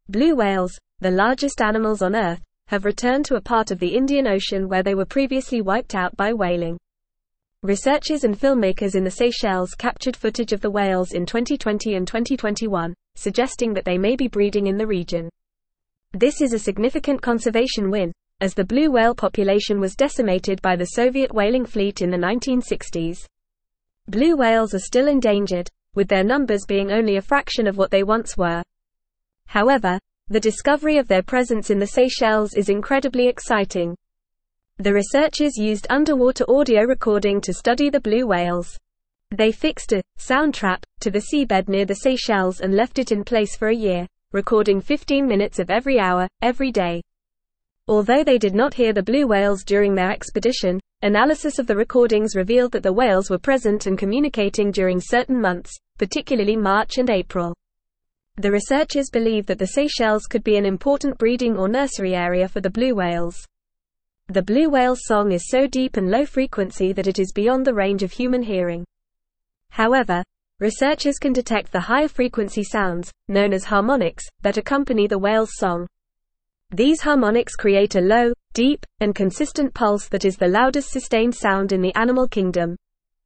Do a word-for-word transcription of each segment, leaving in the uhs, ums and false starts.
Blue whales, the largest animals on Earth, have returned to a part of the Indian Ocean where they were previously wiped out by whaling. Researchers and filmmakers in the Seychelles captured footage of the whales in twenty twenty and twenty twenty-one, suggesting that they may be breeding in the region. This is a significant conservation win, as the blue whale population was decimated by the Soviet whaling fleet in the nineteen sixties. Blue whales are still endangered, with their numbers being only a fraction of what they once were. However, the discovery of their presence in the Seychelles is incredibly exciting. The researchers used underwater audio recording to study the blue whales. They fixed a sound trap to the seabed near the Seychelles and left it in place for a year, recording fifteen minutes of every hour, every day. Although they did not hear the blue whales during their expedition, analysis of the recordings revealed that the whales were present and communicating during certain months, particularly March and April. The researchers believe that the Seychelles could be an important breeding or nursery area for the blue whales. The blue whale's song is so deep and low frequency that it is beyond the range of human hearing. However, researchers can detect the higher frequency sounds, known as harmonics, that accompany the whale's song. These harmonics create a low, deep, and consistent pulse that is the loudest sustained sound in the animal kingdom.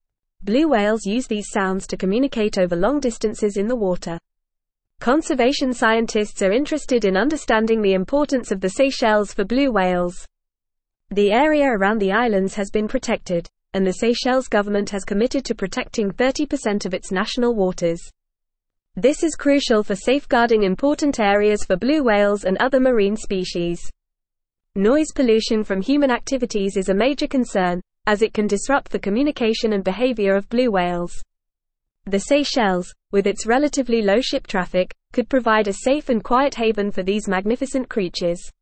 Blue whales use these sounds to communicate over long distances in the water. Conservation scientists are interested in understanding the importance of the Seychelles for blue whales. The area around the islands has been protected, and the Seychelles government has committed to protecting thirty percent of its national waters. This is crucial for safeguarding important areas for blue whales and other marine species. Noise pollution from human activities is a major concern, as it can disrupt the communication and behavior of blue whales. The Seychelles, with its relatively low ship traffic, could provide a safe and quiet haven for these magnificent creatures.